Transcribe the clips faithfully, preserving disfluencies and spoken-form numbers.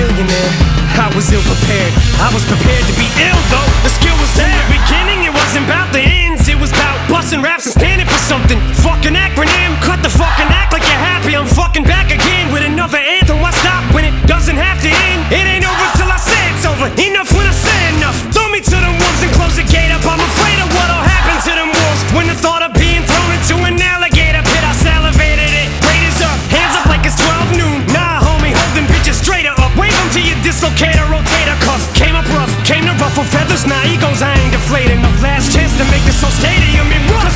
millionaire. I was ill prepared, I was prepared to be ill though. The skill was there. From the beginning, it wasn't about the ends. It was about busting raps and standing for something. Fucking acronym, cut the fucking act like you're happy. I'm fucking back again with another anthem. Why stop when it doesn't have to end? It ain't over till I say it's over. Enough when I say enough. Throw me to them wolves and close the gate up. I'm afraid of what'll happen to them wolves when the thought of being thrown into an alligator pit. I salivated it. Raiders up, hands up like it's twelve noon. Nah, homie, holding bitches straighter up. Wave them to your dislocator, rotator cuff. Came up rough, came to ruffle feathers. Nah, egos, I ain't deflated enough. Last chance to make this whole stadium in rust.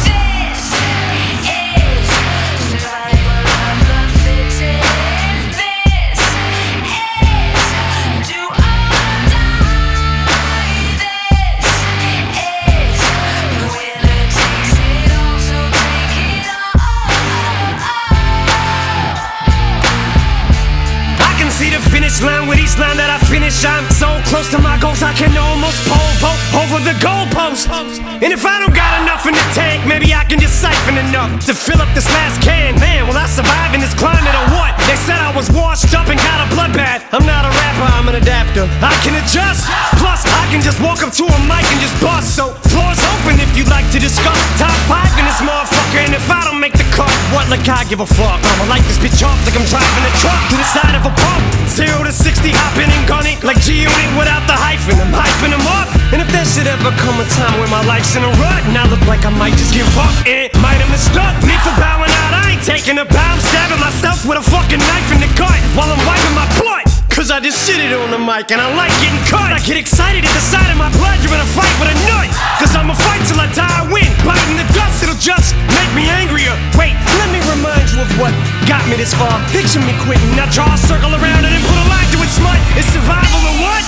See the finish line with each line that I finish. I'm so close to my goals I can almost pole vault over the goalpost. And if I don't got enough in the tank, maybe I can just siphon enough to fill up this last can. Man, will I survive in this climate or what? They said I was washed up and got a bloodbath. I'm not a rapper, I'm an adapter. I can adjust, plus I can just walk up to a mic and just bust. So floor's open if you'd like to discuss. Top five in this motherfucker, and if I don't make the cut, what like I give a fuck? I'ma light this bitch off like I'm driving a truck to the side of a pump. Zero to sixty, hopping and gunning like G-Unit without the hyphen. I'm hyping them up. And if there should ever come a time where my life's in a rut and I look like I might just give up, it might have mistook me for bowing out. I ain't taking a bow. I'm stabbing myself with a fucking knife in the gut while I'm wiping my butt. Cause I just shit it on the mic and I like getting cut. I get excited at the sight of my blood. You're in a fight with a nut. Cause I'ma fight till I die, I win. Biting the dust, it'll just make me angrier. Wait, let me remind you of what got me this far. Picture me quitting, now draw a circle around it and put a line to it, smut. It's survival or what?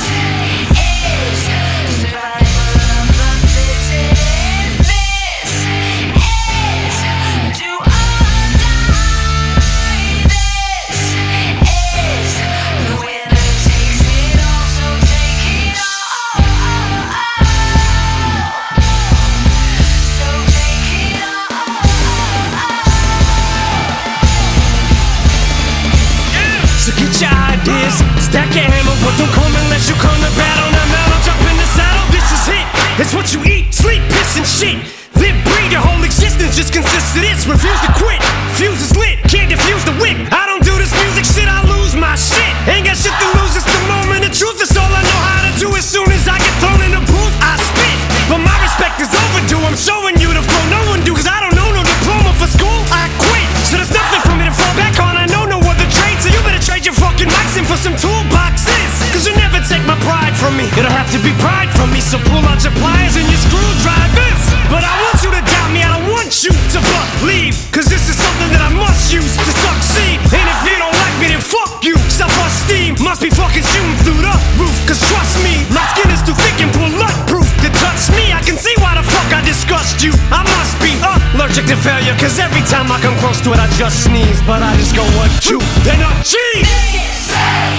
Stack your hammer, but don't come unless you come to battle. Now mount on top in the saddle, this is it. It's what you eat, sleep, piss and shit. Live, breathe, your whole existence just consists of this. Refuse to quit, fuse is lit, can't defuse the wick. I don't do this music shit, I lose my shit. Ain't got shit to lose, it's the moment of truth. It's all I know how to do. As soon as I get thrown in the booth, I spit. But my respect is overdue, I'm showing you the flow no one do. Cause I don't know no diploma for school, I quit. So there's nothing for me to fall back on, I know no other trade. So you better trade your fucking mics in for some toolboxes. Cause you'll never take my pride from me. It'll have to be pride from me. So pull out your pliers and your screwdrivers. But I want you to doubt me, I don't want you to believe. Cause this is something that I must use to succeed. And if you don't like me, then fuck you. Self-esteem must be fucking shooting through the roof. Cause trust me, my skin is too thick and bulletproof to touch me. I can see why the fuck I disgust you. I must be allergic to failure. Cause every time I come close to it, I just sneeze. But I just go, what, you, then I cheese.